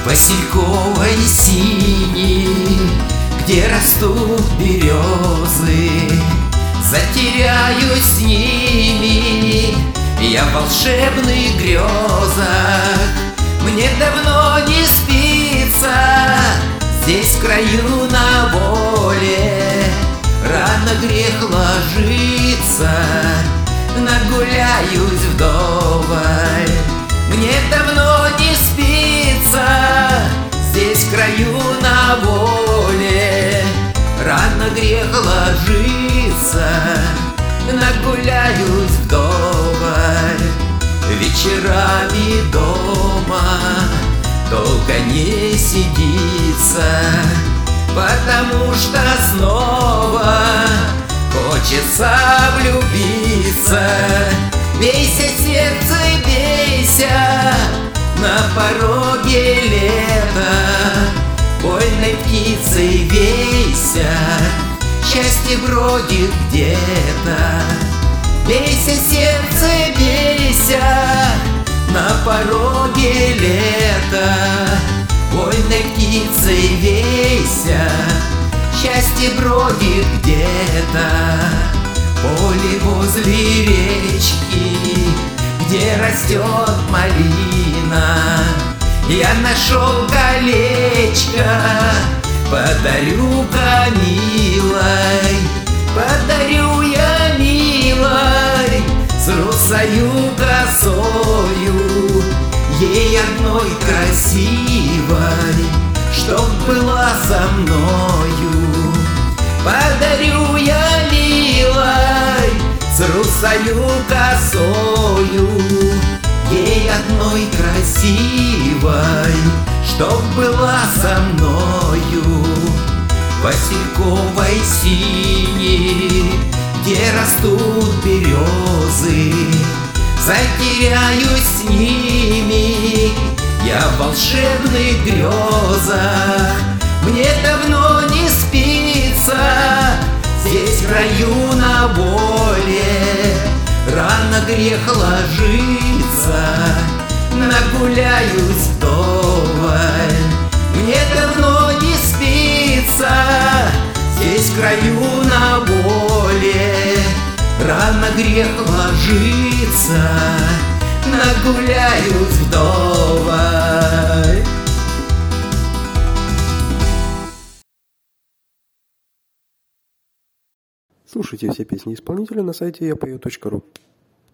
Васильковой синей, где растут березы, затеряюсь с ними я в волшебных грезах. Мне давно не спится здесь в краю на воле, рано грех ложится, нагуляюсь вдоволь. Мне давно не спится здесь в краю на воле, рано грех ложится, нагуляюсь вдоволь. Вечерами дома долго не сидится, потому что снова хочется влюбиться. Бейся, сердце, бейся, на пороге лета, вольной птицей вейся, счастье бродит где-то. Бейся, сердце, бейся, на пороге лета, вольной птицей вейся, счастье бродит где-то. Поле возле речки, где растет малина, я нашел колечко, подарю-ка милой, подарю я милой, с русою косою, ей одной красивой, чтоб была со мною. Подарю я милой, с русою косою, ей одной красивой, чтоб была со мною. Васильковой синей, где растут березы, затеряюсь с ними я в волшебных грезах. Мне давно не спится здесь в краю на воле, рано грех ложится, нагуляюсь вдоволь. Мне давно не спится здесь в краю на воле, рано грех ложится, нагуляюсь вдоволь. Слушайте все песни исполнителя на сайте yapою.ru.